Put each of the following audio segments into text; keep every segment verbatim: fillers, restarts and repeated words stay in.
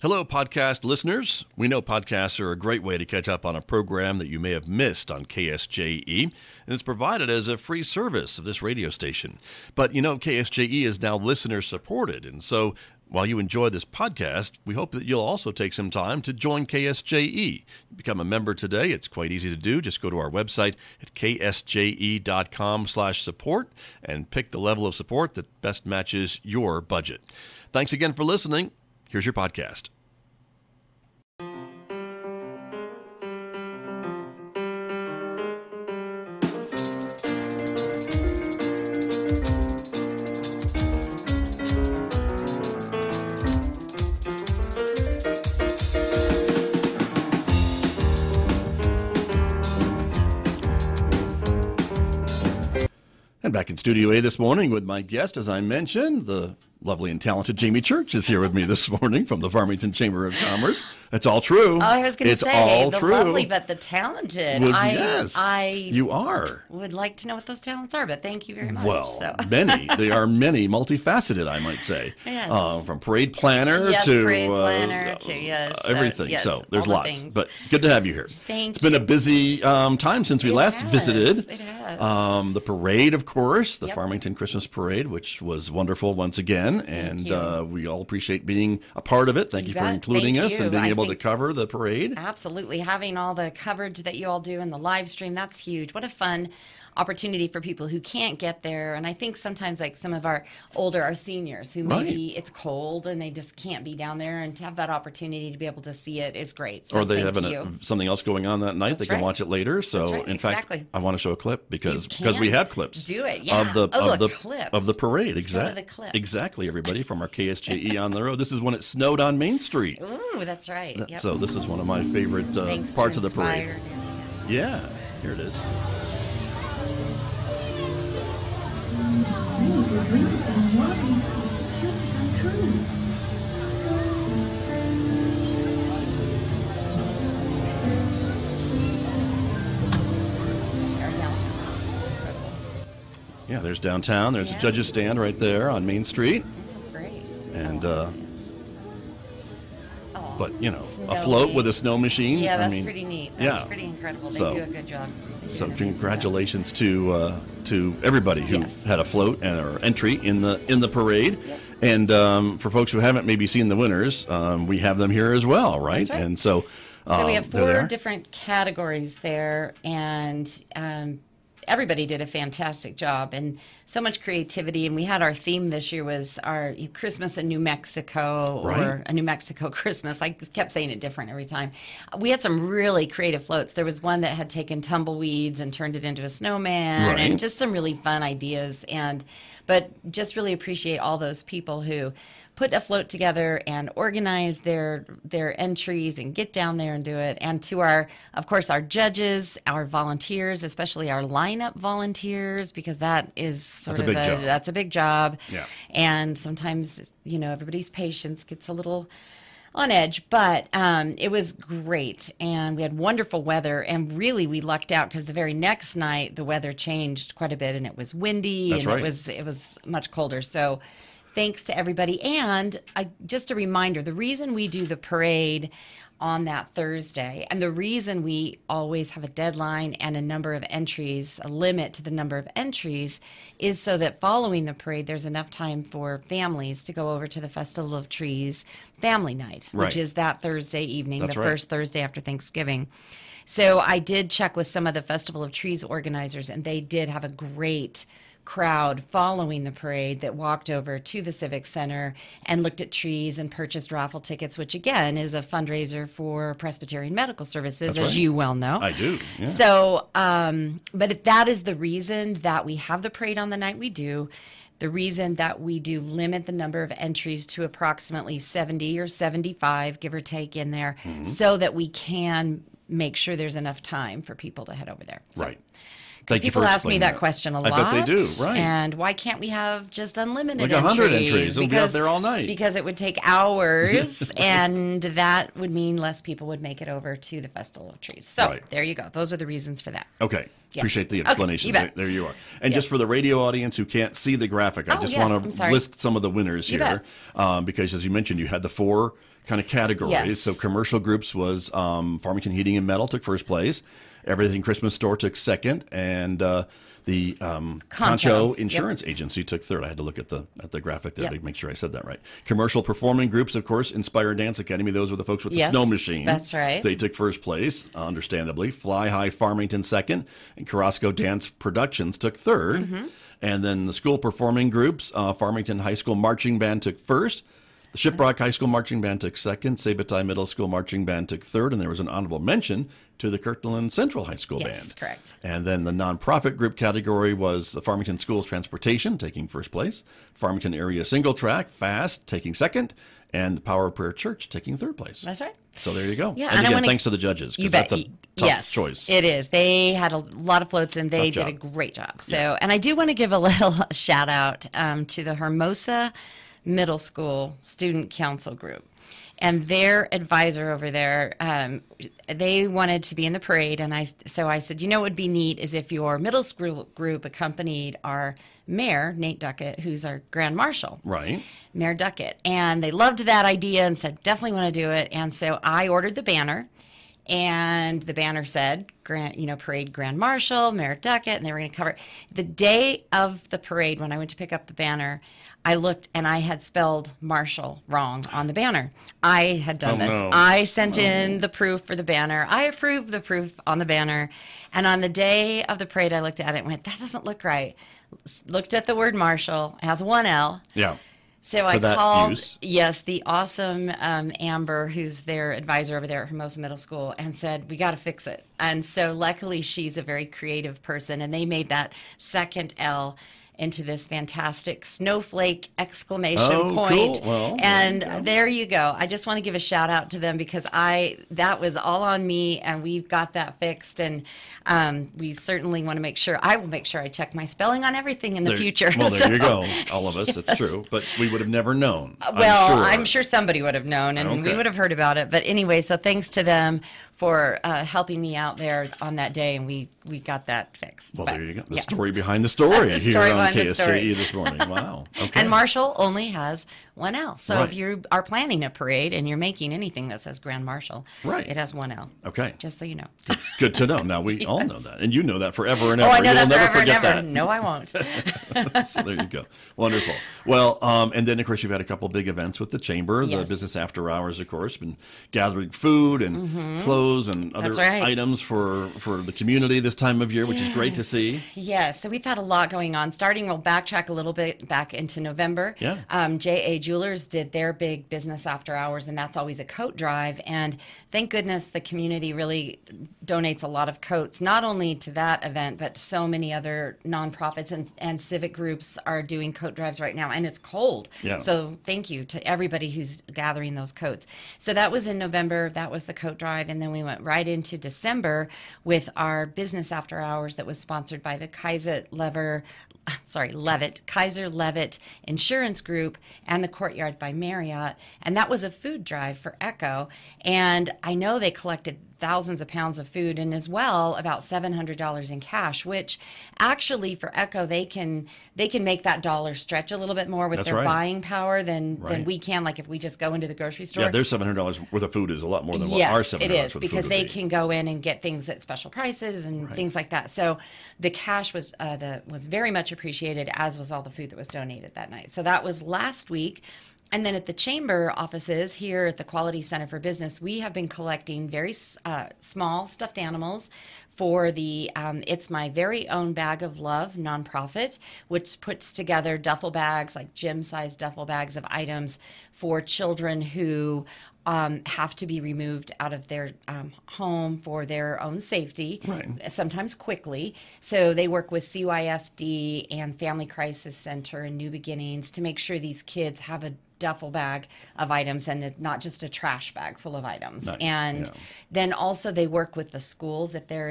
Hello, podcast listeners. We know podcasts are a great way to catch up on a program that you may have missed on K S J E, and it's provided as a free service of this radio station. But you know, K S J E is now listener-supported, and so while you enjoy this podcast, we hope that you'll also take some time to join K S J E. Become a member today. It's quite easy to do. Just go to our website at k s j e dot com slash support and pick the level of support that best matches your budget. Thanks again for listening. Here's your podcast. And back in Studio A this morning with my guest, as I mentioned, the lovely and talented Jamie Church is here with me this morning from the Farmington Chamber of Commerce. It's all true. Oh, I was going to say, all the true. lovely but the talented. Would, I, yes, I you are. would like to know what those talents are, but thank you very much. Well, so. many. They are many, multifaceted, I might say. Yes. Uh, from parade planner yes, to parade uh, planner to yes, uh, everything. Uh, yes, so there's all the lots. things. But good to have you here. Thank It's you. been a busy um, time since we It last has. visited. It has. Um, the parade, of course, the Yep. Farmington Christmas Parade, which was wonderful once again, and you. uh, we all appreciate being a part of it. Thank you, You for bet. including Thank us you. and being I able to think- cover the parade. Absolutely. Having all the coverage that you all do in the live stream, that's huge. What a fun opportunity for people who can't get there. And I think sometimes like some of our older, our seniors who Right. maybe it's cold and they just can't be down there, and to have that opportunity to be able to see it is great. So Or they thank have an, you. a, something else going on that night. That's they can right. watch it later. So, That's right. in Exactly. fact, I want to show a clip because You because we can. have clips. Do it. Yeah. Of the Oh, of a the clip. of the parade. Let's go to Exactly. the clip. Exactly. Everybody from our K S J E on the road. This is when it snowed on Main Street. Ooh, that's right. Yep. So this is one of my favorite uh, Thanks parts to of the parade. Inspire and- Yeah. Here it is. Your dreams and your dreams should come true. Very young. It's incredible. Yeah, there's downtown. There's Yeah. a judge's stand right there on Main Street. Great. And, uh, Oh, but, you know, a snowy. float with a snow machine. Yeah, I that's mean, pretty neat. That's yeah. pretty incredible. They So- do a good job. They do So an amazing job. congratulations to uh, to everybody who Yes. had a float and or entry in the in the parade. Yep. And um, for folks who haven't maybe seen the winners, um, we have them here as well, right? That's right. And so, So we um, have they're four there. different categories there, and um, everybody did a fantastic job and so much creativity. And we had our theme this year was our Christmas in New Mexico, Right. or a New Mexico Christmas. I kept saying it different every time. We had some really creative floats. There was one that had taken tumbleweeds and turned it into a snowman, Right. and just some really fun ideas. And but just really appreciate all those people who put a float together and organize their their entries and get down there and do it. And to our, of course, our judges, our volunteers, especially our lineup volunteers, because that is sort That's a of big a, job. that's a big job. Yeah. And sometimes, you know, everybody's patience gets a little on edge, but um, it was great, and we had wonderful weather, and really we lucked out because the very next night the weather changed quite a bit, and it was windy, That's and right. it was it was much colder. So thanks to everybody. And I, just a reminder, the reason we do the parade on that Thursday, and the reason we always have a deadline and a number of entries, a limit to the number of entries, is so that following the parade, there's enough time for families to go over to the Festival of Trees family night, Right. which is that Thursday evening, That's the right. first Thursday after Thanksgiving. So I did check with some of the Festival of Trees organizers, and they did have a great crowd following the parade that walked over to the Civic Center and looked at trees and purchased raffle tickets, which again is a fundraiser for Presbyterian Medical Services, That's as right. you well know. I do. Yeah. So, um, but that is the reason that we have the parade on the night we do. The reason that we do limit the number of entries to approximately seventy or seventy-five, give or take in there, Mm-hmm. so that we can make sure there's enough time for people to head over there. So, Right. Thank you people for ask me explaining that, question a I lot. bet they do, right. And why can't we have just unlimited Like one hundred entries? entries. We'll be out there all night. Because it would take hours, and that would mean less people would make it over to the Festival of Trees. So Right. there you go. Those are the reasons for that. Okay. Yes. Appreciate the Okay, explanation. you bet. There, there you are. And Yes. just for the radio audience who can't see the graphic, I Oh, just yes, want I'm to sorry. list some of the winners You here. bet. Um, because as you mentioned, you had the four kind of categories. Yes. So commercial groups was um, Farmington Heating and Metal took first place. Everything Christmas Store took second. And uh, the um, Concho, Concho. Insurance Agency took third. I had to look at the at the graphic there Yep. to make sure I said that right. Commercial performing groups, of course, Inspire Dance Academy. Those were the folks with the Yes, snow machine. that's right. They took first place, uh, understandably. Fly High Farmington second, and Carrasco Dance Productions took third. Mm-hmm. And then the school performing groups, uh, Farmington High School Marching Band took first. The Shiprock High School Marching Band took second. Sabatai Middle School Marching Band took third. And there was an honorable mention to the Kirtland Central High School Yes, Band. correct. And then the nonprofit group category was the Farmington Schools Transportation taking first place. Farmington Area Single Track, FAST, taking second. And the Power of Prayer Church taking third place. That's right. So there you go. Yeah, and, and I again, wanna- thanks to the judges, You because bet. that's a tough yes, choice. It is. They had a lot of floats and they Tough did a job. great job. So, Yeah. and I do want to give a little shout out um, to the Hermosa Middle School Student Council Group. And their advisor over there, um, they wanted to be in the parade, and I so I said, you know, what would be neat is if your middle school group accompanied our mayor, Nate Duckett, who's our grand marshal. Right. Mayor Duckett. And they loved that idea and said, definitely want to do it. And so I ordered the banner, and the banner said, Grand, you know, parade Grand Marshal, Mayor Duckett, and they were going to cover it. The day of the parade, when I went to pick up the banner, I looked and I had spelled Marshall wrong on the banner. I had done Oh, this. no. I sent in the proof for the banner. I approved the proof on the banner. And on the day of the parade, I looked at it and went, that doesn't look right. Looked at the word Marshall, it has one L. Yeah. So I For that called, use. yes, the awesome um, Amber, who's their advisor over there at Hermosa Middle School, and said, we got to fix it. And so luckily she's a very creative person, and they made that second L into this fantastic snowflake exclamation Oh, point. cool. Well, and there you go. there you go. I just want to give a shout out to them because I that was all on me, and we've got that fixed. And um, we certainly want to make sure, I will make sure I check my spelling on everything in the There- future. Well, there So- you go. All of us, it's true. But we would have never known. Well, I'm sure. I'm sure somebody would have known, and we Okay. would have heard about it. But anyway, so thanks to them for uh, helping me out there on that day, and we we got that fixed. Well, But, there you go. The yeah. story behind the story The here story on behind the K S J E story. this morning. Wow. Okay. And Marshall only has one L. So Right. if you are planning a parade and you're making anything that says Grand Marshal, Right. it has one L. Okay. Just so you know. Good to know. Now we all know that, and you know that forever and Oh, ever. I know You'll that never forever and forget ever. that. No, I won't. So there you go. Wonderful. Well, um, and then of course you've had a couple big events with the chamber, the Yes. business after hours, of course, been gathering food and clothes and other Mm-hmm. That's right. items for for the community this time of year, which is great to see. Yes, so we've had a lot going on. Starting, we'll backtrack a little bit back into November. Yeah. Um, J A Jewelers did their big business after hours, and that's always a coat drive. And thank goodness the community really donates a lot of coats, not only to that event, but so many other nonprofits and, and civic groups are doing coat drives right now. And it's cold. Yeah. So thank you to everybody who's gathering those coats. So that was in November. That was the coat drive. And then we went right into December with our business after hours that was sponsored by the Kaiser Lever, sorry, Levitt, Kaiser Levitt Insurance Group and the Courtyard by Marriott. And that was a food drive for Echo. And I know they collected thousands of pounds of food and as well about seven hundred dollars in cash, which actually for Echo, they can they can make that dollar stretch a little bit more with That's their right. buying power than, Right. than we can, like if we just go into the grocery store. Yeah, their seven hundred dollars worth of food is a lot more than what Yes, our seven it hundred dollars is worth of because food would they be. can go in and get things at special prices and Right. things like that. So the cash was uh, the was very much appreciated, as was all the food that was donated that night. So that was last week. And then at the chamber offices here at the Quality Center for Business, we have been collecting very uh, small stuffed animals for the um, It's My Very Own Bag of Love nonprofit, which puts together duffel bags, like gym-sized duffel bags of items for children who um, have to be removed out of their um, home for their own safety, Right. sometimes quickly. So they work with C Y F D and Family Crisis Center and New Beginnings to make sure these kids have a duffel bag of items and it's not just a trash bag full of items. Nice, And yeah. then also they work with the schools if there is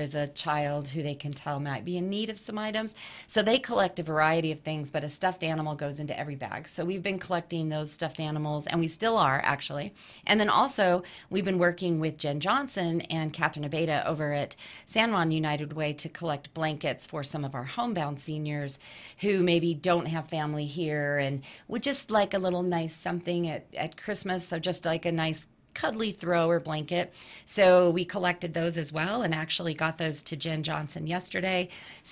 is a child who they can tell might be in need of some items. So they collect a variety of things, but a stuffed animal goes into every bag. So we've been collecting those stuffed animals, and we still are, actually. And then also, we've been working with Jen Johnson and Catherine Abeda over at San Juan United Way to collect blankets for some of our homebound seniors who maybe don't have family here and would just like a little nice something at, at Christmas. So just like a nice cuddly throw or blanket. So we collected those as well and actually got those to Jen Johnson yesterday.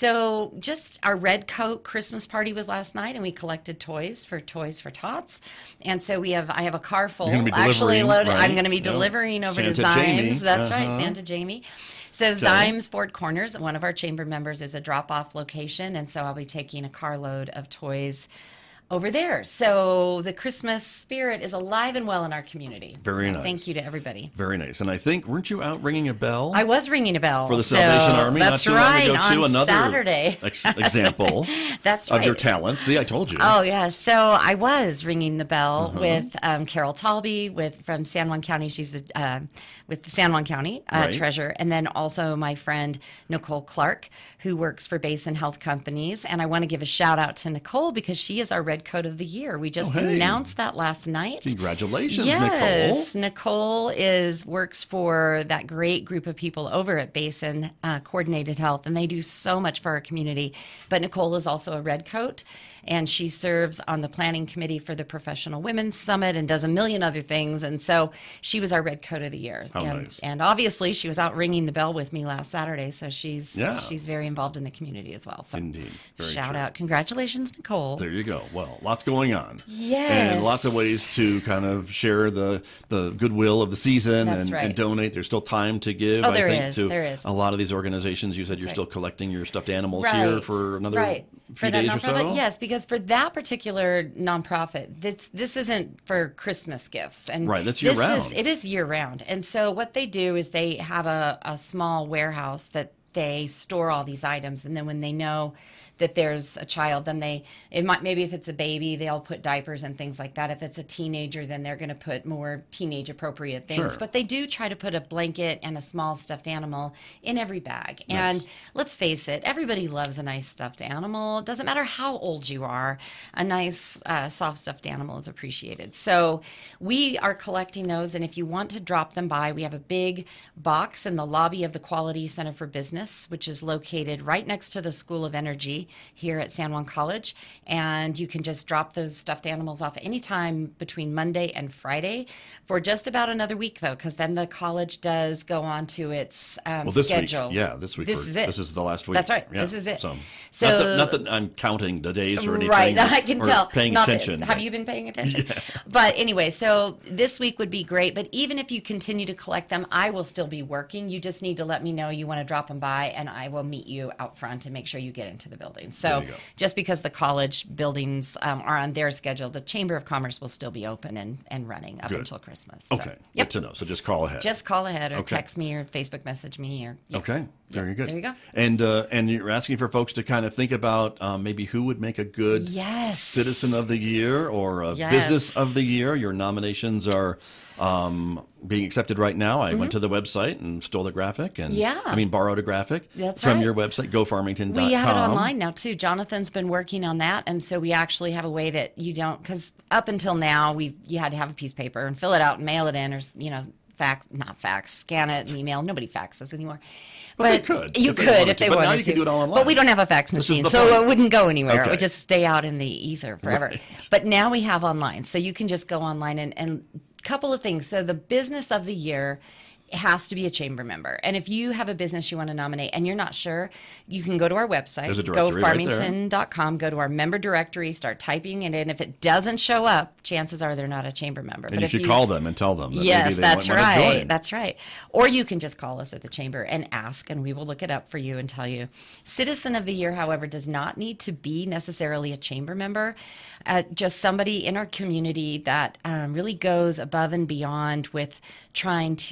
So just our red coat Christmas party was last night, and we collected toys for Toys for Tots. And so we have I have a car full You're gonna be actually loaded. right? I'm going to be Yep. delivering over Santa to Zymes. Jamie. That's right, Uh-huh. Santa Jamie. So Zymes Ford Corners, one of our chamber members, is a drop-off location, and so I'll be taking a carload of toys over there. So the Christmas spirit is alive and well in our community. Very And nice. Thank you to everybody. Very nice. And I think, weren't you out ringing a bell? I was ringing a bell for the so Salvation Army That's not too right, long ago, on too. Another Saturday. ex- example That's of right. your talent. See, I told you. Oh yeah, so I was ringing the bell Uh-huh. with um, Carol Talby with from San Juan County. She's the, uh, with the San Juan County uh, Right. treasurer, and then also my friend Nicole Clark, who works for Basin Health Companies. And I want to give a shout out to Nicole because she is our Red Coat of the Year. We just Oh, hey. announced that last night. Congratulations, Yes, Nicole. Nicole is works for that great group of people over at Basin uh, Coordinated Health, and they do so much for our community. But Nicole is also a Red Coat, and she serves on the planning committee for the Professional Women's Summit and does a million other things. And so she was our Red Coat of the Year. How and, nice. and obviously, she was out ringing the bell with me last Saturday, so she's Yeah. she's very involved in the community as well. So Indeed. Very shout true. out, congratulations, Nicole. There you go. Well, lots going on. Yes. And lots of ways to kind of share the, the goodwill of the season That's and, right. and donate. There's still time to give, Oh, I there think, is, to there is. a lot of these organizations. You said you're right. still collecting your stuffed animals here Right, for another right. few For that days or nonprofit, so? yes, because for that particular nonprofit, this this isn't for Christmas gifts, and Right, that's this year-round. Is, it is year round, and so what they do is they have a, a small warehouse that they store all these items, and then when they know that there's a child, then they it might maybe if it's a baby, they'll put diapers and things like that. If it's a teenager, then they're going to put more teenage appropriate things. Sure. But they do try to put a blanket and a small stuffed animal in every bag. And Nice. let's face it, everybody loves a nice stuffed animal. It doesn't matter how old you are, a nice uh, soft stuffed animal is appreciated. So we are collecting those, and if you want to drop them by, we have a big box in the lobby of the Quality Center for Business, which is located right next to the School of Energy here at San Juan College. And you can just drop those stuffed animals off anytime between Monday and Friday for just about another week, though, because then the college does go on to its um, Well, this schedule. week, yeah, this week. This we're- is it. This is the last week. That's right. Yeah, This is it. So, So- not, that, not that I'm counting the days or anything. Right, I can or tell. Paying Not that- attention. have but- you been paying attention? But anyway, so this week would be great. But even if you continue to collect them, I will still be working. You just need to let me know you want to drop them by, and I will meet you out front and make sure you get into the building. So There you go. just because the college buildings um, are on their schedule, the Chamber of Commerce will still be open and, and running up Good. until Christmas. So, Okay, yep. good to know. So just call ahead. Just call ahead or Okay. text me or Facebook message me or yeah. Okay, very good. there you go. And uh, and you're asking for folks to kind of think about um, maybe who would make a good Yes. Citizen of the Year or a Yes. Business of the Year. Your nominations are um, being accepted right now. I went to the website and stole the graphic, and Mm-hmm. Yeah. I mean borrowed a graphic That's from right. your website, go farmington dot com. We have it online now too. Jonathan's been working on that, and so we actually have a way that you don't, because up until now we you had to have a piece of paper and fill it out and mail it in, or you know, fax, not fax, scan it and email. Nobody faxes anymore. But they could, You if they could wanted if to. they But now wanted you can to. do it all online. But we don't have a fax This is machine, the so point. it wouldn't go anywhere. Okay. It would just stay out in the ether forever. Right. But now we have online, so you can just go online and and couple of things. So the Business of the Year has to be a chamber member. And if you have a business you want to nominate and you're not sure, you can go to our website, There's a go directory right there. farmington dot com, go to our member directory, start typing it in. If it doesn't show up, chances are they're not a chamber member. And you if should call them and tell them that Yes, maybe they that's might want to right. join. That's right. Or you can just call us at the chamber and ask, and we will look it up for you and tell you. Citizen of the Year, however, does not need to be necessarily a chamber member. Uh, just somebody in our community that um, really goes above and beyond with trying to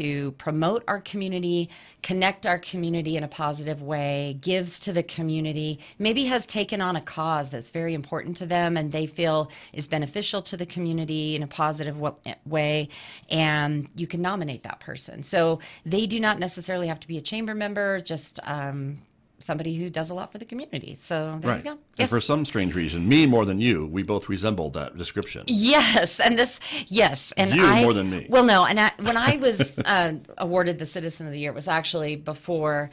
promote our community, connect our community in a positive way, gives to the community, maybe has taken on a cause that's very important to them and they feel is beneficial to the community in a positive w- way, and you can nominate that person. So they do not necessarily have to be a chamber member, just um, somebody who does a lot for the community. So there Right. you go. And Yes. for some strange reason, me more than you, we both resembled that description. Yes, and this, yes, and You I, more than me. Well, no, and I, when I was uh, awarded the Citizen of the Year, it was actually before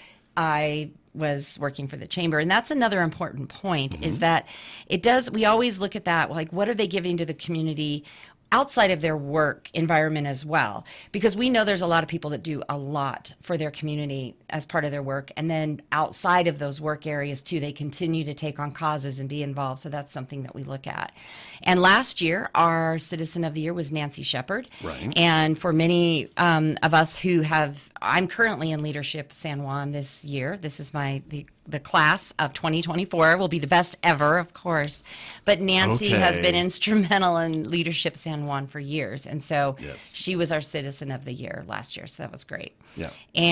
I was working for the chamber, and that's another important point. Mm-hmm. Is that it does. We always look at that, like, what are they giving to the community outside of their work environment as well, because we know there's a lot of people that do a lot for their community as part of their work, and then outside of those work areas too, they continue to take on causes and be involved. So that's something that we look at. And last year our Citizen of the Year was Nancy Shepard. Right. And for many um, of us who have, I'm currently in leadership San Juan this year. This is my the the class of twenty twenty-four will be the best ever, of course. But Nancy Okay. has been instrumental in leadership San Juan for years. And so Yes. she was our Citizen of the Year last year. So that was great. Yeah.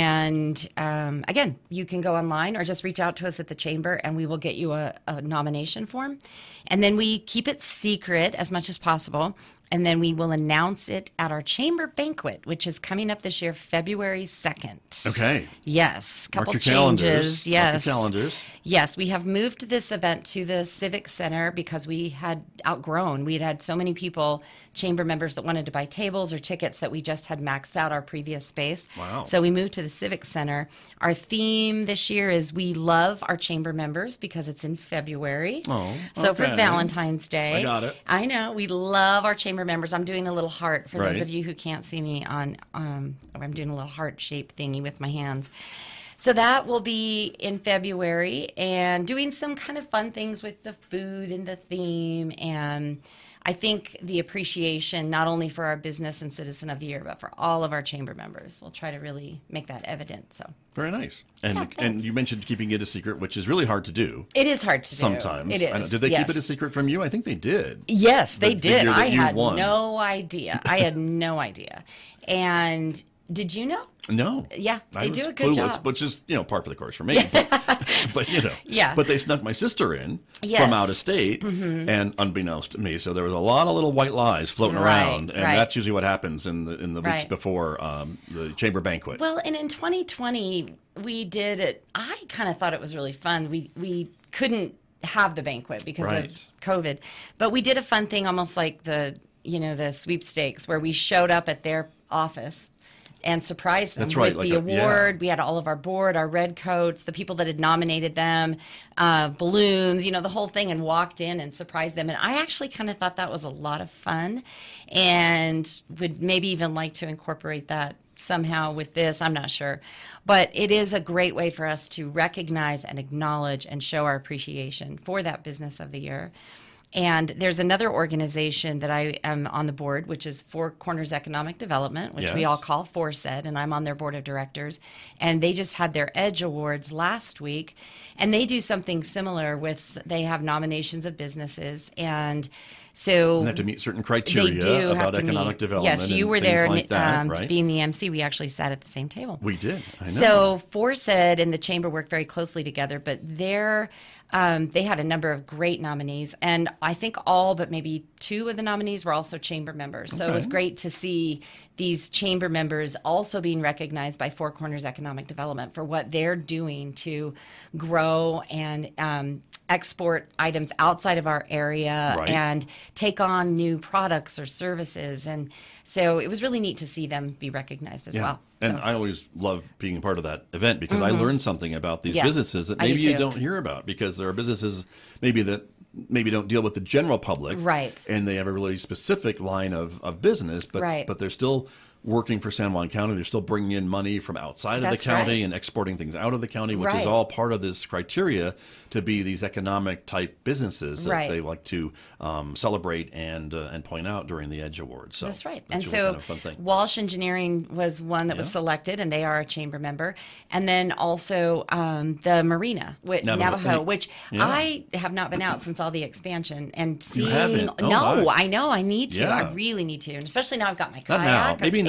And um, again, you can go online or just reach out to us at the chamber and we will get you a, a nomination form. And then we keep it secret as much as possible. And then we will announce it at our chamber banquet, which is coming up this year, February second. Okay. Yes. Mark Couple your changes. calendars. Yes. Mark your calendars. Yes, we have moved this event to the Civic Center because we had outgrown. We had had so many people, chamber members, that wanted to buy tables or tickets that we just had maxed out our previous space. Wow. So we moved to the Civic Center. Our theme this year is we love our chamber members because it's in February. Oh, So for okay. Valentine's Day. I got it. I know. We love our chamber members. I'm doing a little heart for Right. those of you who can't see me on, um, I'm doing a little heart-shaped thingy with my hands. So that will be in February, and doing some kind of fun things with the food and the theme. And I think the appreciation, not only for our business and Citizen of the Year, but for all of our chamber members. We'll try to really make that evident. So Very nice. And Yeah, and thanks. you mentioned keeping it a secret, which is really hard to do it is hard to do. sometimes. It I know. is. Did they yes. keep it a secret from you? I think they did. Yes, they The did. figure that I you had won. no idea. I had no idea. And did you know? No. Yeah, I they was do a good clueless, job. which is, you know, par for the course for me. But, but, you know. Yeah. But they snuck my sister in Yes. Mm-hmm. from out of state, and unbeknownst to me, so there was a lot of little white lies floating Right, around, and right. that's usually what happens in the in the weeks Right. before um, the chamber banquet. Well, and in twenty twenty, we did it. I kind of thought it was really fun. We we couldn't have the banquet because Right. of COVID, but we did a fun thing, almost like the you know the sweepstakes, where we showed up at their office and surprised them That's right, with like the a- yeah. award. We had all of our board, our red coats, the people that had nominated them, uh, balloons, you know, the whole thing, and walked in and surprised them. And I actually kind of thought that was a lot of fun, and would maybe even like to incorporate that somehow with this. I'm not sure. But it is a great way for us to recognize and acknowledge and show our appreciation for that business of the year. And there's another organization that I am on the board, which is Four Corners Economic Development, which we Yes. all call FORSED, and I'm on their board of directors. And they just had their EDGE Awards last week, and they do something similar with, they have nominations of businesses. And so And have to meet certain they criteria do have about to economic meet. development. Yes, you and were things there, like that, um, right? being the M C. We actually sat at the same table. We did. I know. So FORSED and the chamber work very closely together, but they're, um, they had a number of great nominees, and I think all but maybe two of the nominees were also chamber members. So it was Okay. great to see these chamber members also being recognized by Four Corners Economic Development for what they're doing to grow and um, export items outside of our area Right. and take on new products or services. And so it was really neat to see them be recognized as Yeah. well. And So- I always love being a part of that event because I learned something about these Yes, businesses that I do maybe you too. don't hear about, because there are businesses maybe that maybe don't deal with the general public. Right. And they have a really specific line of, of business, but, Right. but they're still working for San Juan County. They're still bringing in money from outside of That's the county right. and exporting things out of the county, which Right. is all part of this criteria to be these economic type businesses that Right. they like to um, celebrate and uh, and point out during the EDGE Awards. So That's right. That's and really so kind of a fun thing. Walsh Engineering was one that was Yeah. selected, and they are a chamber member. And then also um, the Marina, with Navajo. Navajo, which Yeah. I have not been out since all the expansion. And seeing, haven't? Oh, no, my. I know I need to. Yeah. I really need to, and especially now I've got my Not kayak. now. I've Maybe taken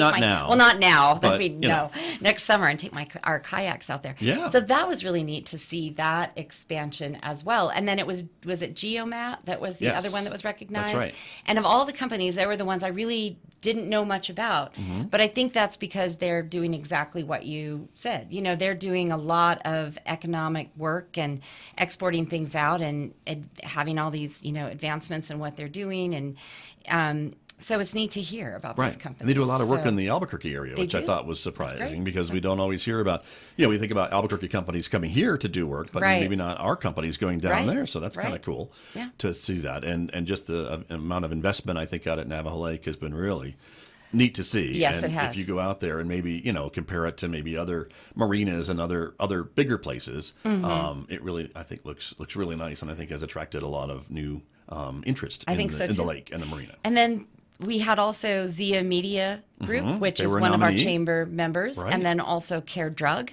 not my, now. Well, not now. But, I mean, you no, know. next summer and take my our kayaks out there. Yeah. So that was really neat to see that expansion as well. And then it was was it Geomat that was the Yes. other one that was recognized. That's right. And of all the companies, they were the ones I really didn't know much about. Mm-hmm. But I think that's because they're doing exactly what you said. You know, they're doing a lot of economic work and exporting things out and, and having all these, you know, advancements in what they're doing. And um, so it's neat to hear about Right. these companies. And they do a lot of work So- in the Albuquerque area, They which I do. thought was That's surprising great. because we don't always hear about, you know, we think about Albuquerque companies coming here to do work, but Right. maybe not our companies going down Right. there. So that's kind of Right. cool Yeah. to see that. And and just the uh, amount of investment, I think, out at Navajo Lake has been really neat to see. Yes, and it has. if you go out there and maybe, you know, compare it to maybe other marinas and other other bigger places, Mm-hmm. um, it really, I think, looks looks really nice and I think has attracted a lot of new um, interest I in, think the, so, in the too. lake and the marina. And then we had also Zia Media Group, which They is were a one of our nominee. chamber members, Right. and then also Care Drug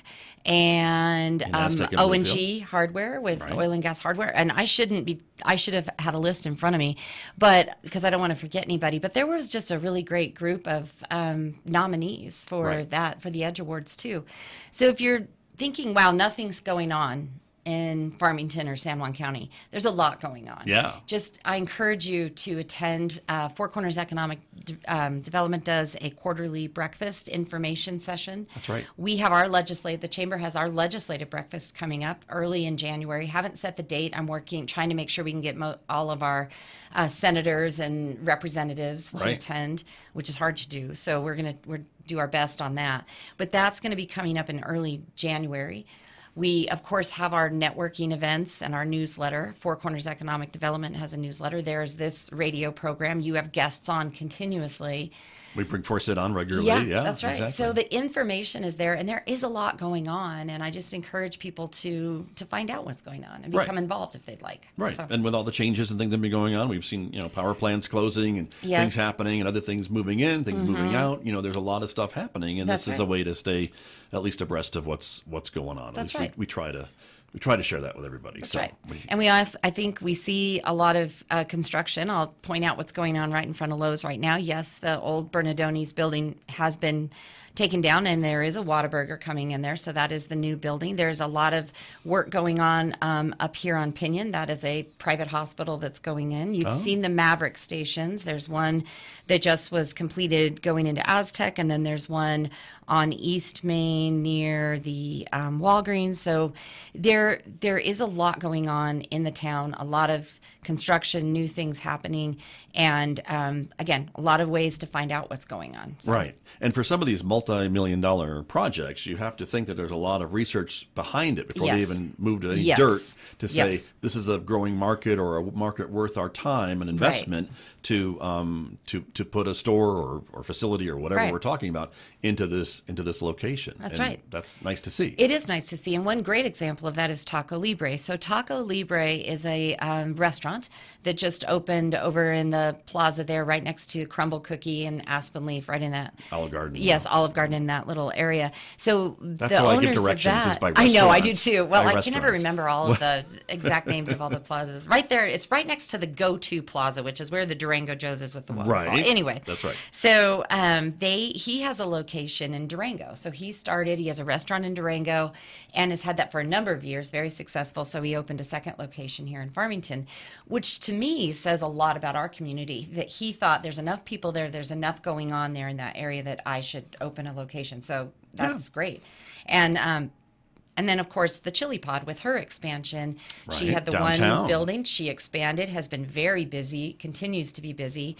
and In um, Aztec and O and G Bluefield. Hardware with Right. oil and gas hardware. And I shouldn't be, I should have had a list in front of me, but because I don't want to forget anybody. But there was just a really great group of um, nominees for Right. that, for the Edge Awards too. So if you're thinking, wow, nothing's going on in Farmington or San Juan County, there's a lot going on. Yeah. Just, I encourage you to attend. Uh, Four Corners Economic De- um, Development does a quarterly breakfast information session. That's right. We have our legislative, the chamber has our legislative breakfast coming up early in January. Haven't set the date. I'm working, trying to make sure we can get mo- all of our uh, senators and representatives to Right. attend, which is hard to do. So we're going to we're do our best on that. But that's going to be coming up in early January. We, of course, have our networking events and our newsletter. Four Corners Economic Development has a newsletter. There's this radio program. You have guests on continuously. We bring Forsyth on regularly. Yeah, Yeah, that's right. Exactly. So the information is there, and there is a lot going on. And I just encourage people to to find out what's going on and Right. become involved if they'd like. Right, So- and with all the changes and things that have been going on, we've seen you know power plants closing and Yes. Mm-hmm. things happening and other things moving in, things moving out. You know, there's a lot of stuff happening, and That's this is right. a way to stay at least abreast of what's what's going on. At That's least right. we, we try to we try to share that with everybody. That's so right. we- And we, have, I think we see a lot of uh, construction. I'll point out what's going on right in front of Lowe's right now. Yes, the old Bernardoni's building has been taken down, and there is a Whataburger coming in there. So that is the new building. There's a lot of work going on um, up here on Pinion. That is a private hospital that's going in. You've Oh. seen the Maverick stations. There's one that just was completed going into Aztec, and then there's one on East Main near the um, Walgreens. So there there is a lot going on in the town, a lot of construction, new things happening, and um, again, a lot of ways to find out what's going on. So, Right. And for some of these multi-million dollar projects, you have to think that there's a lot of research behind it before they Yes. even move to any Yes. dirt to say Yes. this is a growing market or a market worth our time and investment to um, to to put a store or, or facility or whatever Right. we're talking about into this into this location. That's And right. That's nice to see. It is nice to see. And one great example of that is Taco Libre. So, Taco Libre is a um, restaurant that just opened over in the plaza there, right next to Crumble Cookie and Aspen Leaf, right in that. Olive Garden. Yes, Olive Garden in that little area. So, That's the how I owners get directions of that, is by I know, I do restaurants. too. Well, By I can never restaurants. remember all of the exact names of all the plazas. Right there, it's right next to the Go To Plaza, which is where the Durango Joe's is with the waterfall. Right. Anyway, That's right. so um, they he has a location in Durango. So he started. He has a restaurant in Durango, and has had that for a number of years. Very successful. So he opened a second location here in Farmington, which to me says a lot about our community. That he thought there's enough people there. There's enough going on there in that area that I should open a location. So that's great. And um, and then, of course, the Chili Pod with her expansion. She Right, had the downtown. one building. She expanded, has been very busy, continues to be busy.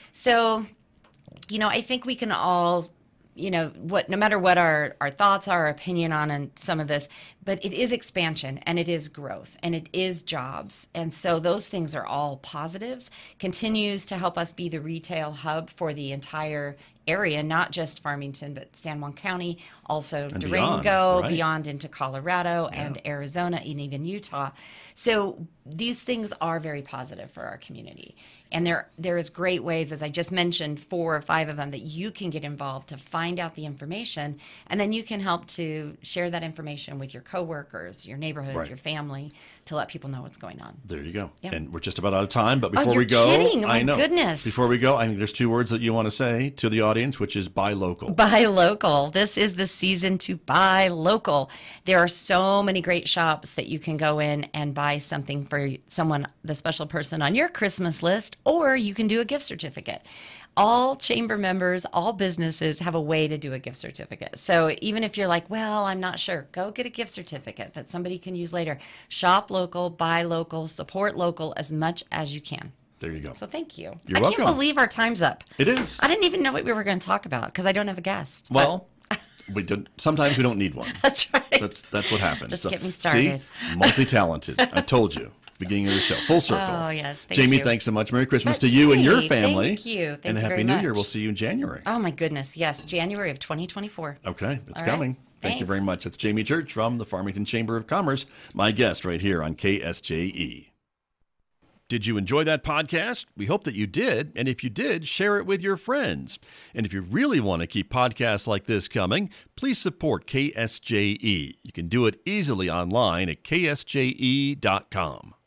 So, you know, I think we can all, you know, what no matter what our, our thoughts are, our opinion on and some of this, but it is expansion and it is growth and it is jobs. And so those things are all positives, continues to help us be the retail hub for the entire area, not just Farmington, but San Juan County, also And Durango, beyond, right. beyond into Colorado and Arizona and even Utah. So these things are very positive for our community. And there there is great ways, as I just mentioned, four or five of them, that you can get involved to find out the information, and then you can help to share that information with your coworkers, your neighborhood, Right. your family, to let people know what's going on. There you go. Yeah. And we're just about out of time, but before you're we go, kidding. Oh, my I know. goodness. Before we go, I think there's two words that you want to say to the audience, which is buy local. Buy local. This is the season to buy local. There are so many great shops that you can go in and buy something for someone, the special person on your Christmas list, or you can do a gift certificate. All chamber members, all businesses have a way to do a gift certificate. So even if you're like, well, I'm not sure, go get a gift certificate that somebody can use later. Shop local, buy local, support local as much as you can. There you go. So thank you. You're I welcome. can't believe our time's up. It is. I didn't even know what we were going to talk about because I don't have a guest. but- Well, we don't, sometimes we don't need one. That's right. That's that's what happens. Just So, get me started. See, multi-talented. I told you, beginning of the show, full circle. Oh, yes. Thank Jamie, you. thanks so much. Merry Christmas But to you and your hey, family. thank you. Thank and a you Happy very New much. Year. We'll see you in January. Oh, my goodness. Yes. January of twenty twenty-four. Okay, it's All right. coming. Thank you Thanks. very much. That's Jamie Church from the Farmington Chamber of Commerce, my guest right here on K S J E. Did you enjoy that podcast? We hope that you did. And if you did, share it with your friends. And if you really want to keep podcasts like this coming, please support K S J E. You can do it easily online at K S J E dot com.